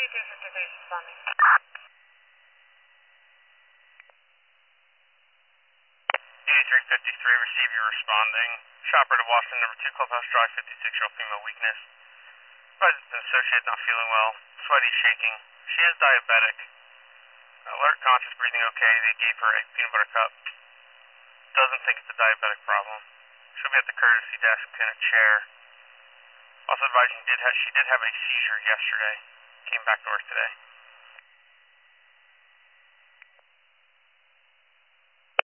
2353 responding. 8353, receive you responding. Shopper to Washington, number 2, Clubhouse Drive, 56-year-old female weakness. Advised it's an associate, not feeling well. Sweaty, shaking. She is diabetic. Alert, conscious, breathing okay. They gave her a peanut butter cup. Doesn't think it's a diabetic problem. She'll be at the courtesy desk in a chair. Also advising she did have a seizure yesterday. Came back to work today.